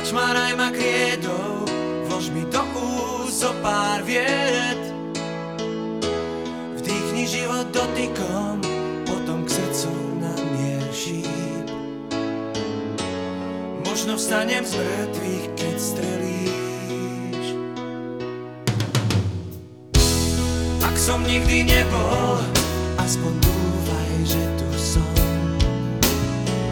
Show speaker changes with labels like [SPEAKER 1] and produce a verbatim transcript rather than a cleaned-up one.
[SPEAKER 1] Začmáraj ma kriedou, vlož mi do úst zo pár viet. Vdýchni život dotykom, potom k srdcu na mier šíp. Možno vstanem z mŕtvych, keď strelíš. Ak som nikdy nebol, aspoň dúfaj, že tu som.